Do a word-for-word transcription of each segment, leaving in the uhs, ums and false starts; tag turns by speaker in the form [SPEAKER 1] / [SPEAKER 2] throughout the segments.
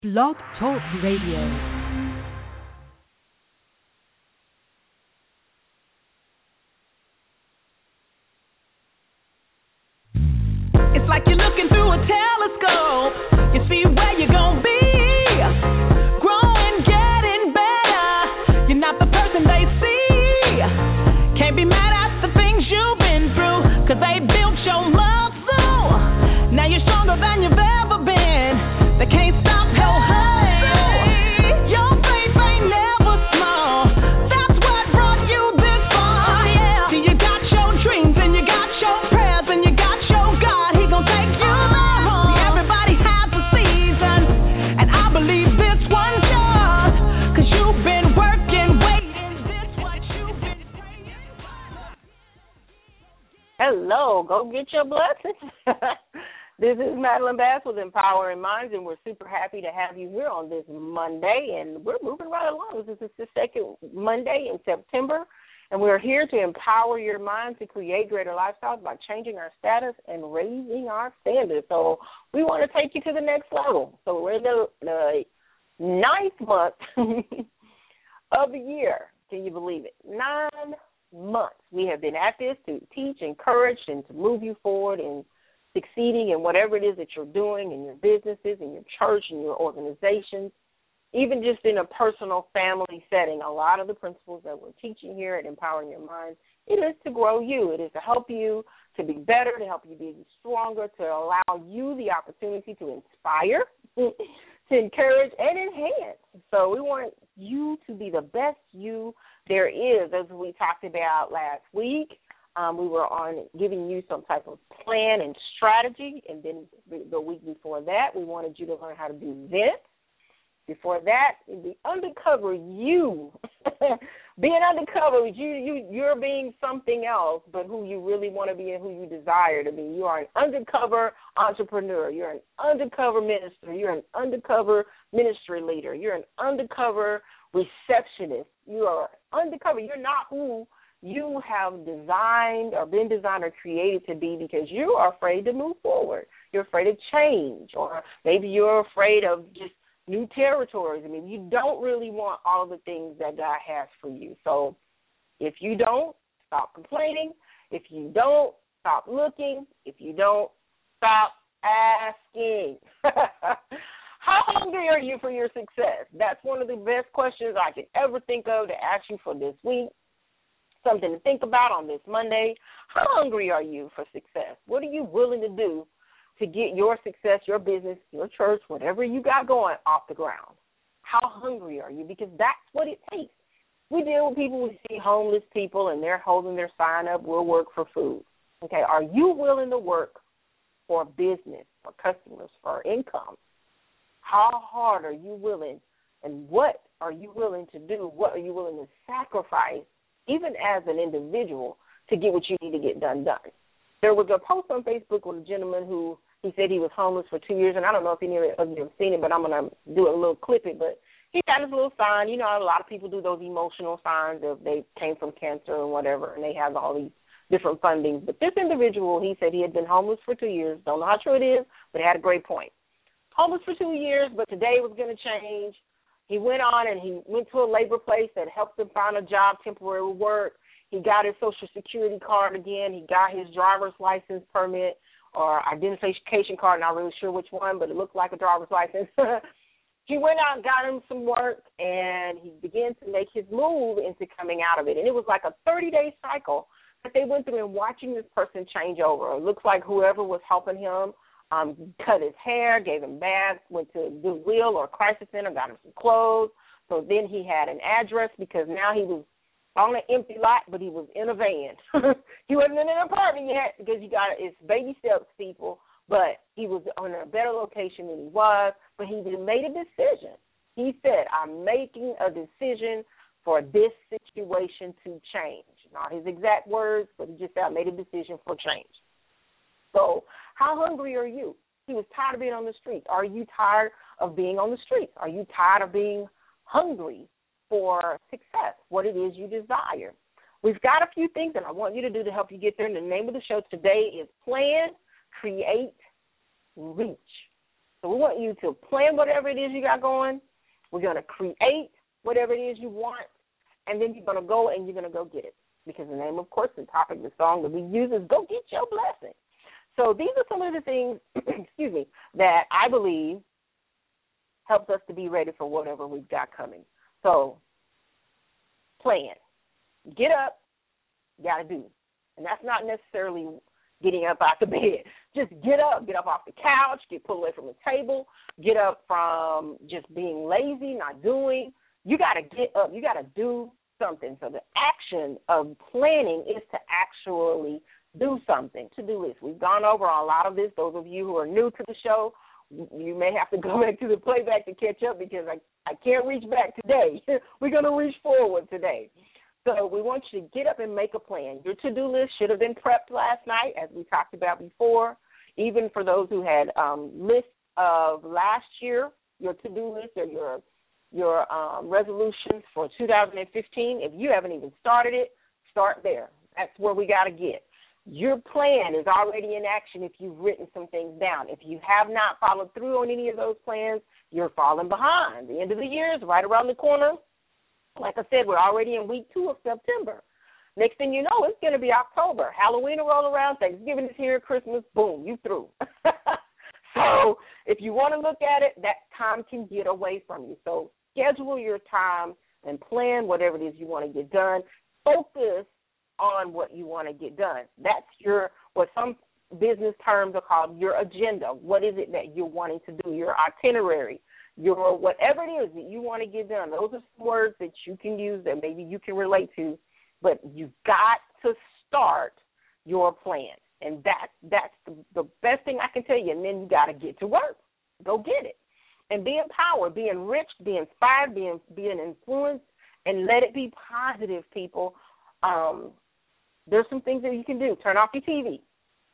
[SPEAKER 1] Blog Talk Radio.
[SPEAKER 2] It's like you're looking through a telescope. You see where you're gonna be. Growing, getting better. You're not the person they see. Can't be mad at the things you've been through, 'cause they built your muscle. Now you're stronger than you've ever been. They can't stop your hustle. Your faith ain't never small. That's what brought you this far. Yeah. See, you got your dreams and you got your prayers and you got your God. He gon' take you home. See, everybody has a season, and I believe this one's yours, 'cause you've been working, waiting. This what you've been praying for.
[SPEAKER 3] Hello, go get your blessings. This is Madeline Bass with Empowering Minds, and we're super happy to have you here on this Monday, and we're moving right along. This is the second Monday in September, and we're here to empower your mind to create greater lifestyles by changing our status and raising our standards. So we want to take you to the next level. So we're in the, the ninth month of the year. Can you believe it? Nine months. We have been at this to teach, encourage, and to move you forward and succeeding in whatever it is that you're doing in your businesses, in your church, in your organizations, even just in a personal family setting. A lot of the principles that we're teaching here at Empowering Your Mind, it is to grow you. It is to help you to be better, to help you be stronger, to allow you the opportunity to inspire, to encourage, and enhance. So we want you to be the best you there is, as we talked about last week. Um, we were on giving you some type of plan and strategy, and then the week before that, we wanted you to learn how to do this. Before that, the undercover you, being undercover, you you you're being something else, but who you really want to be and who you desire to be. You are an undercover entrepreneur. You're an undercover minister. You're an undercover ministry leader. You're an undercover receptionist. You are undercover. You're not who you have designed or been designed or created to be, because you are afraid to move forward. You're afraid of change, or maybe you're afraid of just new territories. I mean, you don't really want all the things that God has for you. So if you don't, stop complaining. If you don't, stop looking. If you don't, stop asking. How hungry are you for your success? That's one of the best questions I could ever think of to ask you for this week. Something to think about on this Monday. How hungry are you for success? What are you willing to do to get your success, your business, your church, whatever you got going, off the ground? How hungry are you? Because that's what it takes. We deal with people, we see homeless people, and they're holding their sign up, we'll work for food. Okay, are you willing to work for business, for customers, for income? How hard are you willing, and what are you willing to do? What are you willing to sacrifice, even as an individual, to get what you need to get done done? There was a post on Facebook with a gentleman who, he said he was homeless for two years, and I don't know if any of you have seen it, but I'm going to do a little clip it. But he got his little sign. You know, a lot of people do those emotional signs if they came from cancer or whatever, and they have all these different fundings. But this individual, he said he had been homeless for two years. Don't know how true it is, but he had a great point. Homeless for two years, but today was going to change. He went on and he went to a labor place that helped him find a job, temporary work. He got his Social Security card again. He got his driver's license permit or identification card. Not really sure which one, but it looked like a driver's license. He went out and got him some work, and he began to make his move into coming out of it. And it was like a thirty-day cycle that they went through and watching this person change over. It looks like whoever was helping him Um, cut his hair, gave him baths, went to Goodwill or Crisis Center, got him some clothes. So then he had an address, because now he was on an empty lot, but he was in a van. He wasn't in an apartment yet, because you got it's baby steps, people. But he was on a better location than he was. But he made a decision. He said, "I'm making a decision for this situation to change." Not his exact words, but he just said, "I made a decision for change." So how hungry are you? He was tired of being on the streets. Are you tired of being on the streets? Are you tired of being hungry for success, what it is you desire? We've got a few things that I want you to do to help you get there. And the name of the show today is Plan, Create, Reach. So we want you to plan whatever it is you got going. We're going to create whatever it is you want, and then you're going to go and you're going to go get it. Because the name, of course, the topic of the song that we use is Go Get Your Blessing. So these are some of the things, excuse me, that I believe helps us to be ready for whatever we've got coming. So plan. Get up, got to do. And that's not necessarily getting up out the bed. Just get up, get up off the couch, get pulled away from the table, get up from just being lazy, not doing. You got to get up. You got to do something. So the action of planning is to actually do something, to-do list. We've gone over a lot of this. Those of you who are new to the show, you may have to go back to the playback to catch up because I, I can't reach back today. We're going to reach forward today. So we want you to get up and make a plan. Your to-do list should have been prepped last night, as we talked about before. Even for those who had um, lists of last year, your to-do list or your your um, resolutions for two thousand fifteen, if you haven't even started it, start there. That's where we got to get. Your plan is already in action if you've written some things down. If you have not followed through on any of those plans, you're falling behind. The end of the year is right around the corner. Like I said, we're already in week two of September. Next thing you know, it's going to be October. Halloween will roll around. Thanksgiving is here. Christmas, boom, you through. So if you want to look at it, that time can get away from you. So schedule your time and plan whatever it is you want to get done. Focus on what you want to get done. That's your, what some business terms are called, your agenda. What is it that you're wanting to do, your itinerary, your whatever it is that you want to get done. Those are some words that you can use that maybe you can relate to, but you've got to start your plan. And that, that's the, the best thing I can tell you. And then you got to get to work. Go get it. And be empowered, be enriched, be inspired, be, be an influence, and let it be positive, people. Um, there's some things that you can do. Turn off your T V.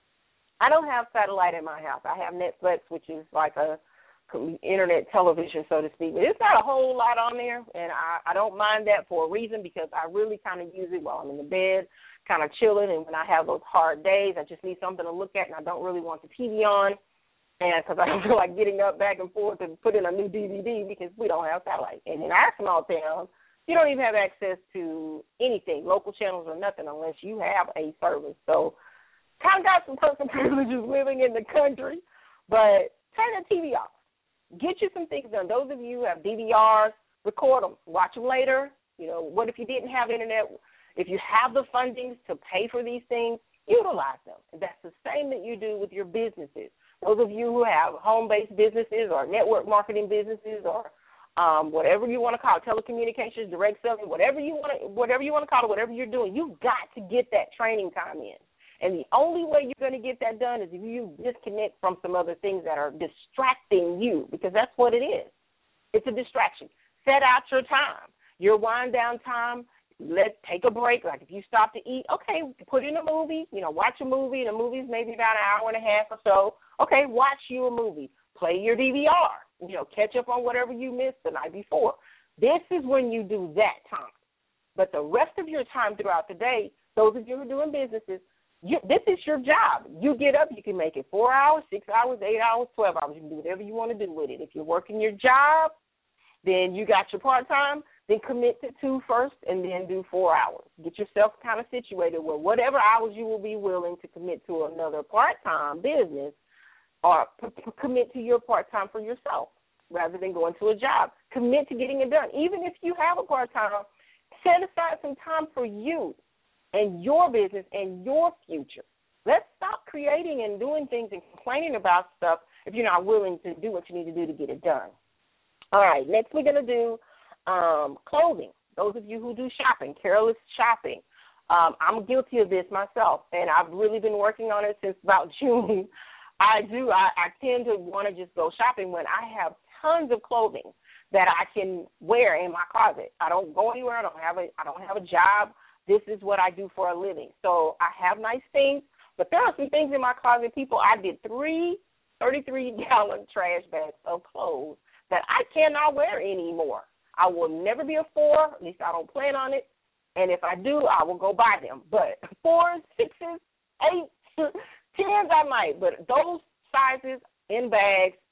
[SPEAKER 3] I don't have satellite in my house. I have Netflix, which is like a internet television, so to speak. But it's not a whole lot on there, and I, I don't mind that for a reason because I really kind of use it while I'm in the bed, kind of chilling, and when I have those hard days, I just need something to look at, and I don't really want the T V on, and because I don't feel like getting up back and forth and put in a new D V D because we don't have satellite. And in our small town, you don't even have access to anything, local channels or nothing, unless you have a service. So kind of got some personal privileges living in the country, but turn the T V off. Get you some things done. Those of you who have D V Rs, record them. Watch them later. You know, what if you didn't have internet? If you have the fundings to pay for these things, utilize them. And that's the same that you do with your businesses. Those of you who have home-based businesses or network marketing businesses or um, whatever you want to call it, telecommunications, direct selling, whatever you want to, whatever you want to call it, whatever you're doing, you've got to get that training time in. And the only way you're going to get that done is if you disconnect from some other things that are distracting you, because that's what it is. It's a distraction. Set out your time, your wind down time. Let take a break. Like if you stop to eat, okay, put in a movie. You know, watch a movie. The movie's maybe about an hour and a half or so. Okay, watch you a movie. Play your D V R. You know, catch up on whatever you missed the night before. This is when you do that time. But the rest of your time throughout the day, those of you who are doing businesses, You, this is your job. You get up, you can make it four hours, six hours, eight hours, twelve hours. You can do whatever you want to do with it. If you're working your job, then you got your part-time, then commit to two first and then do four hours. Get yourself kind of situated where whatever hours you will be willing to commit to another part-time business or p- p- commit to your part-time for yourself rather than going to a job. Commit to getting it done. Even if you have a part-time, set aside some time for you and your business and your future. Let's stop creating and doing things and complaining about stuff if you're not willing to do what you need to do to get it done. All right, next we're going to do um, clothing. Those of you who do shopping, careless shopping. Um, I'm guilty of this myself, and I've really been working on it since about June. I do. I, I tend to want to just go shopping when I have tons of clothing that I can wear in my closet. I don't go anywhere. I don't have a. I don't have a job. This is what I do for a living. So I have nice things, but there are some things in my closet, people. I did three thirty-three gallon trash bags of clothes that I cannot wear anymore. I will never be a four, at least I don't plan on it, and if I do, I will go buy them. But fours, sixes, eights, tens, I might, but those sizes in bags,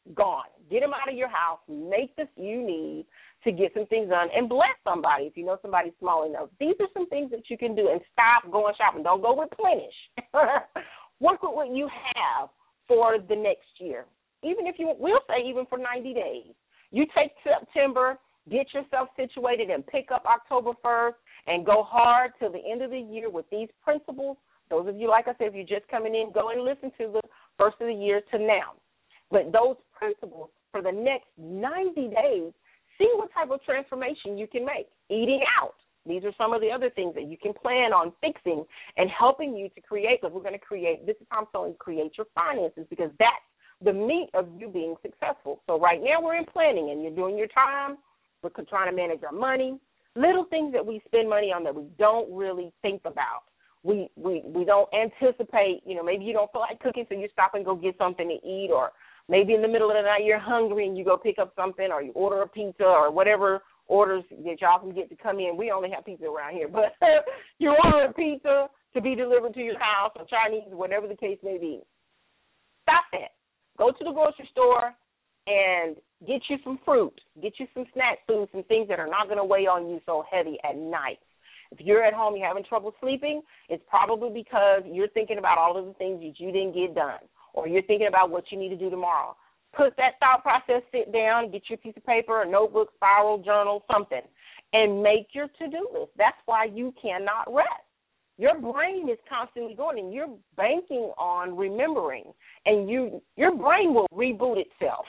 [SPEAKER 3] gone. Get them out of your house. Make the you need to get some things done and bless somebody if you know somebody's small enough. These are some things that you can do, and stop going shopping. Don't go replenish. Work with what you have for the next year. Even if you, we'll say even for ninety days. You take September, get yourself situated, and pick up October first and go hard till the end of the year with these principles. Those of you, like I said, if you're just coming in, go and listen to the first of the year to now. But those principles for the next ninety days, see what type of transformation you can make. Eating out. These are some of the other things that you can plan on fixing and helping you to create, because we're going to create, this is how I'm telling you, create your finances, because that's the meat of you being successful. So right now we're in planning, and you're doing your time. We're trying to manage our money. Little things that we spend money on that we don't really think about. We, we, we don't anticipate, you know, maybe you don't feel like cooking, so you stop and go get something to eat, or maybe in the middle of the night you're hungry and you go pick up something, or you order a pizza or whatever orders that y'all can get to come in. We only have pizza around here, but you order a pizza to be delivered to your house, or Chinese, whatever the case may be. Stop that. Go to the grocery store and get you some fruit, get you some snack food, some things that are not going to weigh on you so heavy at night. If you're at home, you're having trouble sleeping, it's probably because you're thinking about all of the things that you didn't get done, or you're thinking about what you need to do tomorrow. Put that thought process, sit down, get your piece of paper, a notebook, spiral, journal, something, and make your to-do list. That's why you cannot rest. Your brain is constantly going, and you're banking on remembering, and you your brain will reboot itself.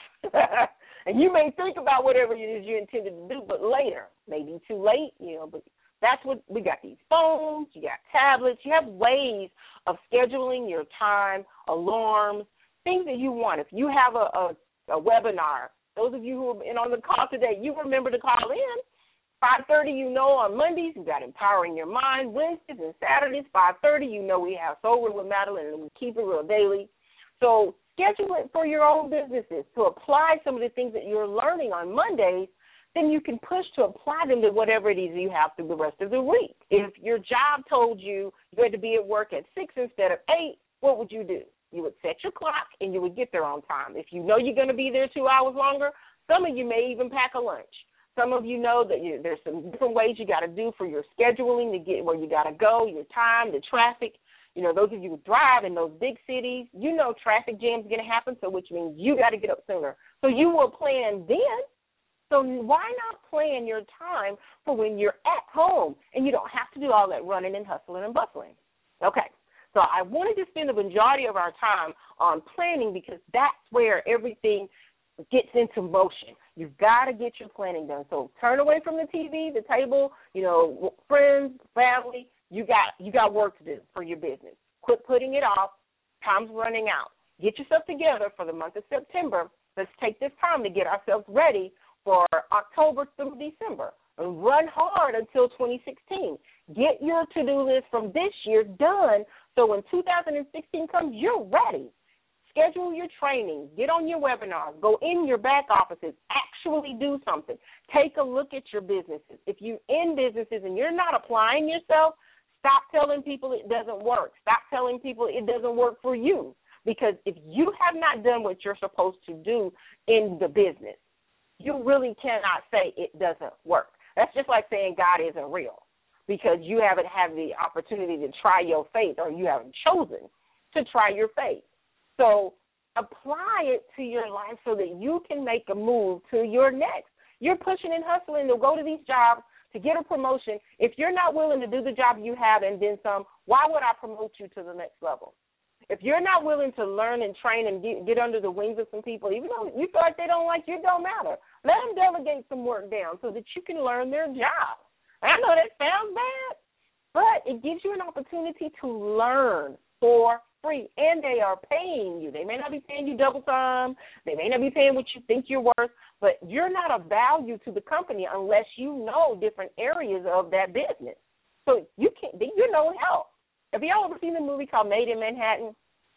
[SPEAKER 3] And you may think about whatever it is you intended to do, but later, maybe too late, you know, but that's what we got. These phones, you got tablets, you have ways of scheduling your time, alarms, things that you want. If you have a, a, a webinar, those of you who have been on the call today, you remember to call in. five thirty, you know, on Mondays, we got Empowering Your Mind. Wednesdays and Saturdays, five thirty, you know, we have Soul Real with Madeline, and we keep it real daily. So schedule it for your own businesses to apply some of the things that you're learning on Mondays. Then you can push to apply them to whatever it is you have through the rest of the week. If your job told you you had to be at work at six instead of eight, what would you do? You would set your clock, and you would get there on time. If you know you're going to be there two hours longer, some of you may even pack a lunch. Some of you know that you, there's some different ways you got to do for your scheduling to get where you got to go, your time, the traffic. You know, those of you who drive in those big cities, you know traffic jams are going to happen, so which means you got to get up sooner. So you will plan then. So why not plan your time for when you're at home and you don't have to do all that running and hustling and bustling? Okay. So I wanted to spend the majority of our time on planning, because that's where everything gets into motion. You've got to get your planning done. So turn away from the T V, the table, you know, friends, family. You got you got work to do for your business. Quit putting it off. Time's running out. Get yourself together for the month of September. Let's take this time to get ourselves ready for October through December. And run hard until twenty sixteen. Get your to-do list from this year done, so when two thousand sixteen comes, you're ready. Schedule your training. Get on your webinars. Go in your back offices. Actually do something. Take a look at your businesses. If you're in businesses and you're not applying yourself, stop telling people it doesn't work. Stop telling people it doesn't work for you. Because if you have not done what you're supposed to do in the business, you really cannot say it doesn't work. That's just like saying God isn't real, because you haven't had the opportunity to try your faith, or you haven't chosen to try your faith. So apply it to your life so that you can make a move to your next. You're pushing and hustling to go to these jobs to get a promotion. If you're not willing to do the job you have and then some, why would I promote you to the next level? If you're not willing to learn and train and get, get under the wings of some people, even though you feel like they don't like you, it don't matter. Let them delegate some work down so that you can learn their job. I know that sounds bad, but it gives you an opportunity to learn for free, and they are paying you. They may not be paying you double time. They may not be paying what you think you're worth, but you're not of value to the company unless you know different areas of that business. So you can't, you're no help. Have you all ever seen a movie called Made in Manhattan?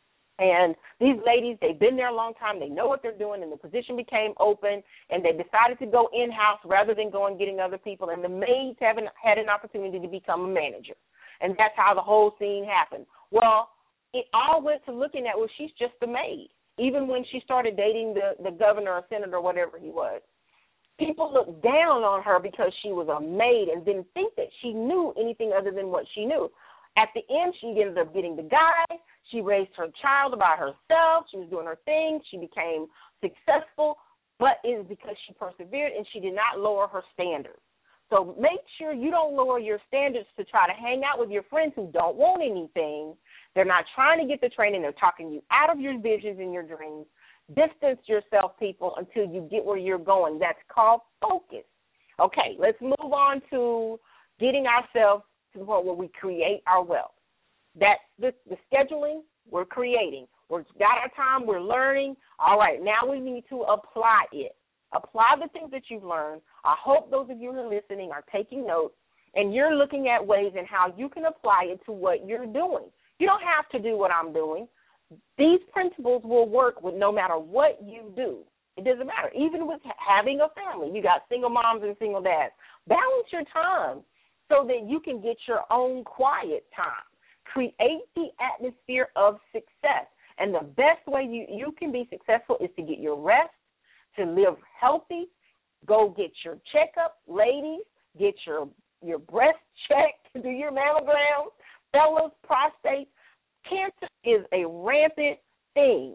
[SPEAKER 3] And these ladies, they've been there a long time. They know what they're doing, and the position became open, and they decided to go in-house rather than go and getting other people. And the maids haven't had an opportunity to become a manager. And that's how the whole scene happened. Well, it all went to looking at, well, she's just a maid. even when she started dating the, the governor or senator or whatever he was. People looked down on her because she was a maid and didn't think that she knew anything other than what she knew. At the end, she ended up getting the guy. She raised her child by herself. She was doing her thing. She became successful, but it is because she persevered and she did not lower her standards. So make sure you don't lower your standards to try to hang out with your friends who don't want anything. They're not trying to get the training. They're talking you out of your visions and your dreams. Distance yourself, people, until you get where you're going. That's called focus. Okay, let's move on to getting ourselves to the point where we create our wealth. That's the, the scheduling we're creating. We've got our time. We're learning. All right, now we need to apply it. Apply the things that you've learned. I hope those of you who are listening are taking notes, and you're looking at ways and how you can apply it to what you're doing. You don't have to do what I'm doing. These principles will work with no matter what you do. It doesn't matter. Even with having a family, you got single moms and single dads. Balance your time so that you can get your own quiet time. Create the atmosphere of success. And the best way you, you can be successful is to get your rest, to live healthy, go get your checkup. Ladies, get your, your breast checked, do your mammograms. Fellas, prostate. Cancer is a rampant thing,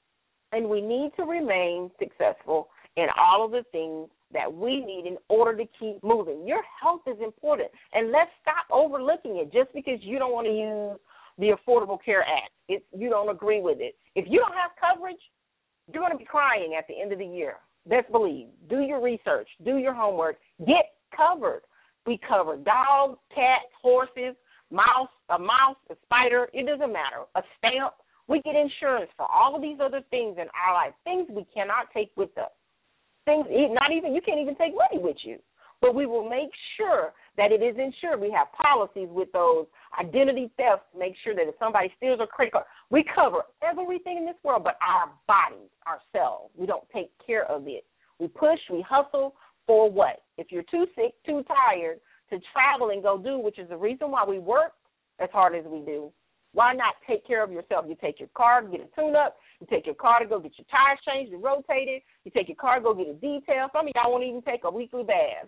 [SPEAKER 3] and we need to remain successful in all of the things that we need in order to keep moving. Your health is important, and let's stop overlooking it just because you don't want to use the Affordable Care Act. It, you don't agree with it. If you don't have coverage, you're going to be crying at the end of the year. Best believe. Do your research. Do your homework. Get covered. We cover dogs, cats, horses, mouse, a mouse, a spider, it doesn't matter, a stamp. We get insurance for all of these other things in our life, things we cannot take with us. Things, not even, you can't even take money with you. But we will make sure that it is insured. We have policies with those identity thefts to make sure that if somebody steals a credit card, we cover everything in this world but our bodies, ourselves. We don't take care of it. We push, we hustle for what? If you're too sick, too tired to travel and go do, which is the reason why we work as hard as we do, why not take care of yourself? You take your car to get a tune-up. You take your car to go get your tires changed and rotated. You take your car to go get a detail. Some of y'all won't even take a weekly bath.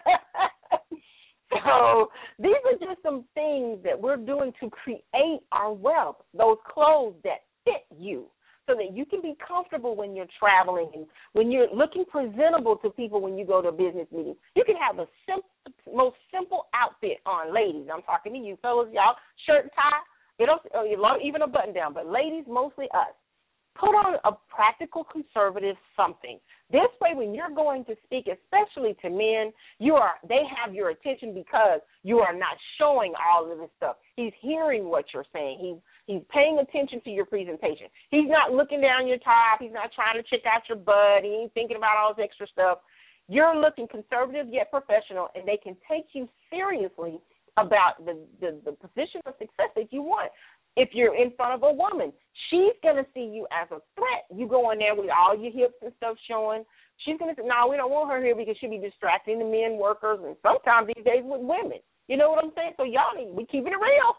[SPEAKER 3] So these are just some things that we're doing to create our wealth, those clothes that fit you, so that you can be comfortable when you're traveling and when you're looking presentable to people when you go to a business meeting. You can have the simple, most simple outfit on, ladies. I'm talking to you fellas, y'all, shirt and tie, you know, even a button down, but ladies, mostly us. Put on a practical, conservative something. This way, when you're going to speak, especially to men, you are they have your attention because you are not showing all of this stuff. He's hearing what you're saying. He's he's paying attention to your presentation. He's not looking down your top. He's not trying to check out your butt. He ain't thinking about all this extra stuff. You're looking conservative yet professional, and they can take you seriously about the, the, the position of success that you want. If you're in front of a woman, she's going to see you as a threat. You go in there with all your hips and stuff showing. She's going to say, no, we don't want her here because she'll be distracting the men workers and sometimes these days with women. You know what I'm saying? So y'all need, we keeping it real.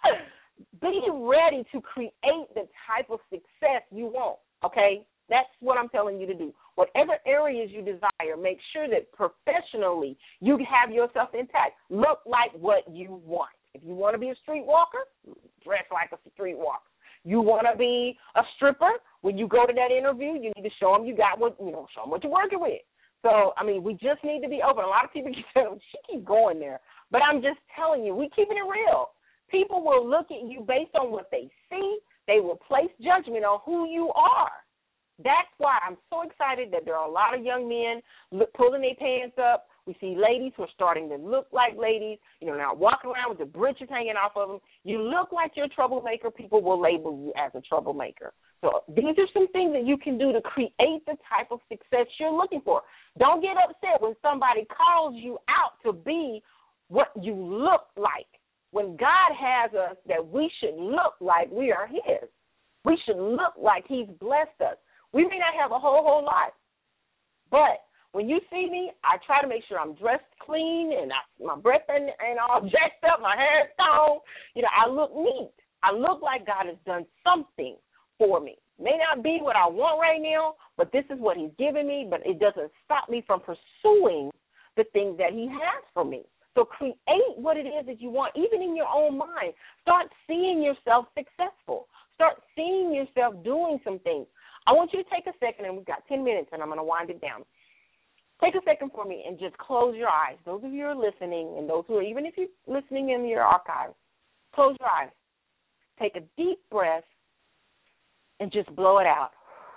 [SPEAKER 3] Be ready to create the type of success you want, okay? That's what I'm telling you to do. Whatever areas you desire, make sure that professionally you have yourself intact. Look like what you want. If you want to be a streetwalker, dress like a streetwalker. You want to be a stripper, when you go to that interview, you need to show them you got what, you know, show them what you're working with. So, I mean, we just need to be open. A lot of people keep saying, she keep going there. But I'm just telling you, we keeping it real. People will look at you based on what they see. They will place judgment on who you are. That's why I'm so excited that there are a lot of young men look, pulling their pants up. We see ladies who are starting to look like ladies, you know, now walking around with the britches hanging off of them. You look like you're a troublemaker, people will label you as a troublemaker. So these are some things that you can do to create the type of success you're looking for. Don't get upset when somebody calls you out to be what you look like. When God has us that we should look like we are his. We should look like he's blessed us. We may not have a whole, whole lot, but when you see me, I try to make sure I'm dressed clean and I, my breath ain't, ain't all jacked up, my hair's gone. You know, I look neat. I look like God has done something for me. May not be what I want right now, but this is what he's given me, but it doesn't stop me from pursuing the things that he has for me. So create what it is that you want, even in your own mind. Start seeing yourself successful. Start seeing yourself doing some things. I want you to take a second, and we've got ten minutes, and I'm going to wind it down. Take a second for me and just close your eyes. Those of you who are listening, and those who are, even if you're listening in your archives, close your eyes. Take a deep breath and just blow it out.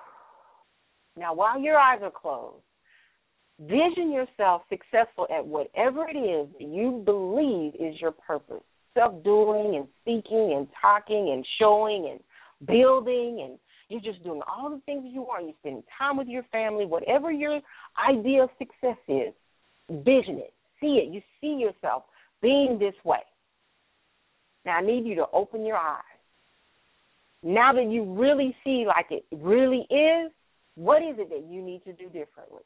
[SPEAKER 3] Now, while your eyes are closed, vision yourself successful at whatever it is that you believe is your purpose. Self-doing and speaking and talking and showing and building, and you're just doing all the things you want. You're spending time with your family. Whatever your idea of success is, vision it. See it. You see yourself being this way. Now, I need you to open your eyes. Now that you really see like it really is, what is it that you need to do differently?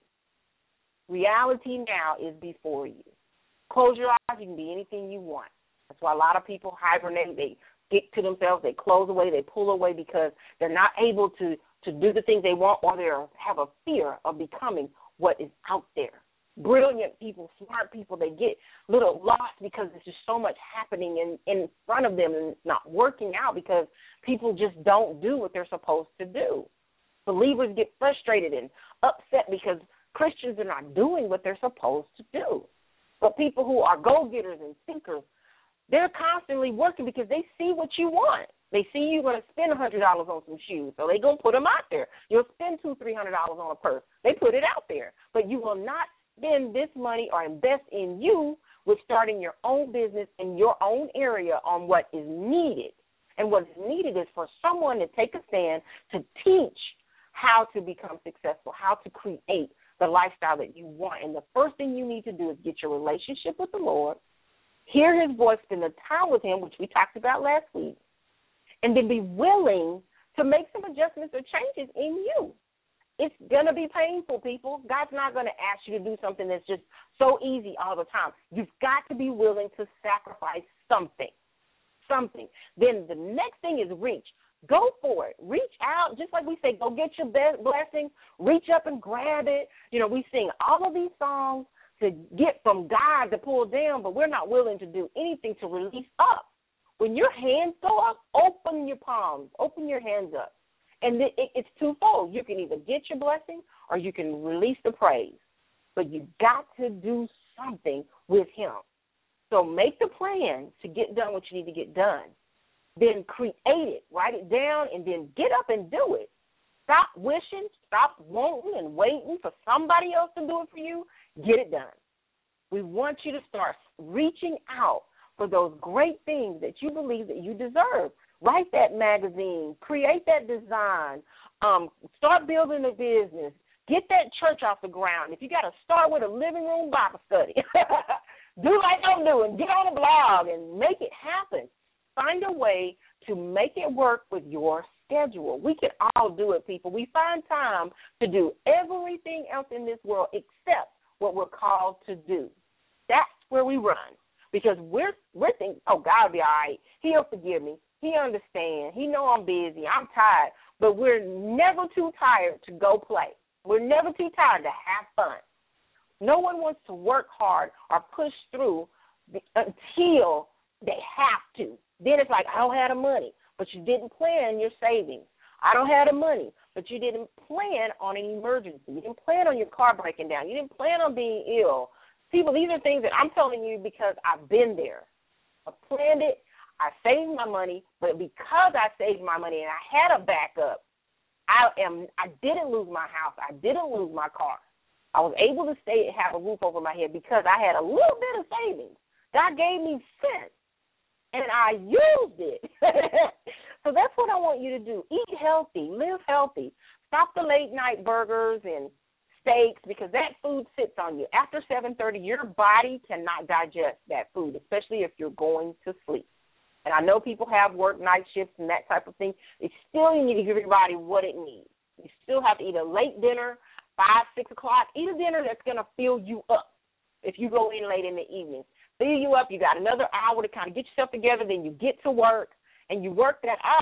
[SPEAKER 3] Reality now is before you. Close your eyes. You can be anything you want. That's why a lot of people hibernate. They get to themselves. They close away. They pull away because they're not able to, to do the things they want, or they have a fear of becoming what is out there. Brilliant people, smart people, they get a little lost because there's just so much happening in, in front of them, and it's not working out because people just don't do what they're supposed to do. Believers get frustrated and upset because Christians are not doing what they're supposed to do. But people who are go-getters and thinkers, they're constantly working because they see what you want. They see you're going to spend one hundred dollars on some shoes, so they're going to put them out there. You'll spend two hundred dollars, three hundred dollars on a purse. They put it out there. But you will not spend this money or invest in you with starting your own business in your own area on what is needed. And what is needed is for someone to take a stand to teach how to become successful, how to create the lifestyle that you want. And the first thing you need to do is get your relationship with the Lord, hear his voice, spend the time with him, which we talked about last week, and then be willing to make some adjustments or changes in you. It's going to be painful, people. God's not going to ask you to do something that's just so easy all the time. You've got to be willing to sacrifice something, something. Then the next thing is reach. Go for it. Reach out. Just like we say, go get your best blessing. Reach up and grab it. You know, we sing all of these songs to get from God to pull down, but we're not willing to do anything to release up. When your hands go up, open your palms. Open your hands up. And it, it's twofold. You can either get your blessing or you can release the praise. But you got to do something with him. So make the plan to get done what you need to get done. Then create it, write it down, and then get up and do it. Stop wishing, stop wanting and waiting for somebody else to do it for you. Get it done. We want you to start reaching out for those great things that you believe that you deserve. Write that magazine, create that design, um, start building a business, get that church off the ground. If you got to start with a living room Bible study, do like I'm doing, get on a blog and make it happen. Find a way to make it work with your schedule. We can all do it, people. We find time to do everything else in this world except what we're called to do. That's where we run because we're we're thinking, oh, God will be all right. He'll forgive me. He understands. He know I'm busy. I'm tired. But we're never too tired to go play. We're never too tired to have fun. No one wants to work hard or push through the, until they have to. Then it's like, I don't have the money, but you didn't plan your savings. I don't have the money, but you didn't plan on an emergency. You didn't plan on your car breaking down. You didn't plan on being ill. People, these are things that I'm telling you because I've been there. I planned it. I saved my money, but because I saved my money and I had a backup, I am I didn't lose my house. I didn't lose my car. I was able to stay and have a roof over my head because I had a little bit of savings. God gave me sense, and I used it. So that's what I want you to do. Eat healthy. Live healthy. Stop the late-night burgers and steaks because that food sits on you. After seven thirty, your body cannot digest that food, especially if you're going to sleep. And I know people have work night shifts and that type of thing. It's still you need to give your body what it needs. You still have to eat a late dinner, five, six o'clock. Eat a dinner that's going to fill you up if you go in late in the evening. Fill you up. You got another hour to kind of get yourself together. Then you get to work, and you work that off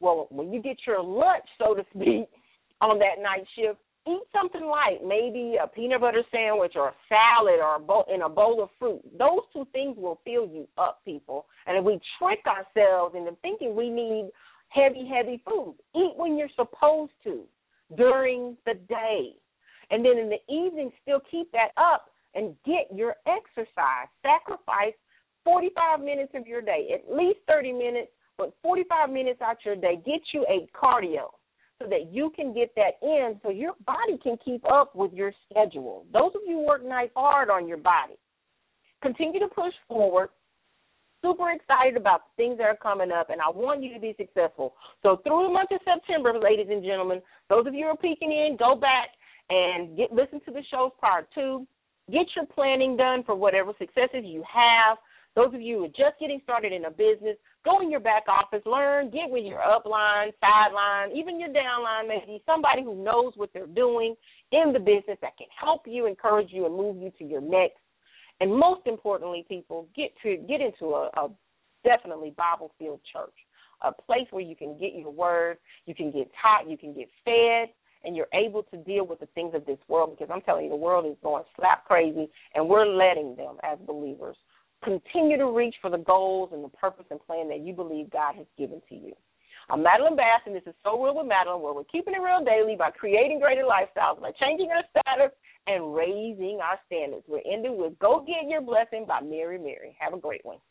[SPEAKER 3] Well, when you get your lunch, so to speak, on that night shift, eat something light, maybe a peanut butter sandwich or a salad or a bowl, in a bowl of fruit. Those two things will fill you up, people. And if we trick ourselves into thinking we need heavy, heavy food, eat when you're supposed to during the day. And then in the evening, still keep that up and get your exercise. Sacrifice forty-five minutes of your day, at least thirty minutes, but forty-five minutes out your day. Get you a cardio so that you can get that in so your body can keep up with your schedule. Those of you who work night hard on your body, continue to push forward. Super excited about the things that are coming up, and I want you to be successful. So through the month of September, ladies and gentlemen, those of you who are peeking in, go back and get listen to the shows prior to. Get your planning done for whatever successes you have. Those of you who are just getting started in a business, go in your back office, learn, get with your upline, sideline, even your downline, maybe somebody who knows what they're doing in the business that can help you, encourage you, and move you to your next. And most importantly, people, get to get into a, a definitely Bible-filled church, a place where you can get your word, you can get taught, you can get fed, and you're able to deal with the things of this world, because I'm telling you, the world is going slap crazy, and we're letting them, as believers, continue to reach for the goals and the purpose and plan that you believe God has given to you. I'm Madeline Bass, and this is So Real with Madeline, where we're keeping it real daily by creating greater lifestyles, by changing our status and raising our standards. We're ending with Go Get Your Blessing by Mary Mary. Have a great one.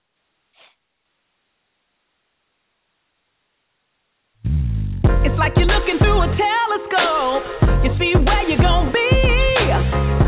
[SPEAKER 2] It's like you're looking through a telescope. You see where you're going to be.